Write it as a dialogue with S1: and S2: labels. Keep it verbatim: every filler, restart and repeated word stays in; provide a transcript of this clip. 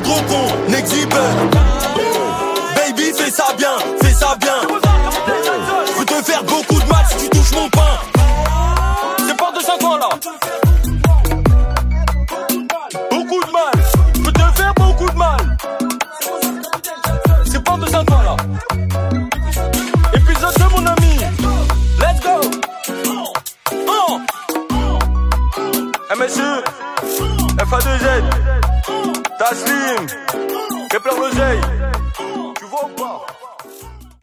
S1: trop con, n'exhibeur. Baby, fais ça bien, fais ça bien. Je peux te faire beaucoup de mal si tu touches mon pain. C'est pas de cinq ans là. Beaucoup de mal, je peux te faire beaucoup de mal. C'est pas de cinq ans là. Épisode deux mon ami. Let's go. Oh. M S E F A deux Z Taslim Kepler l'oseille. Tu vois ou pas?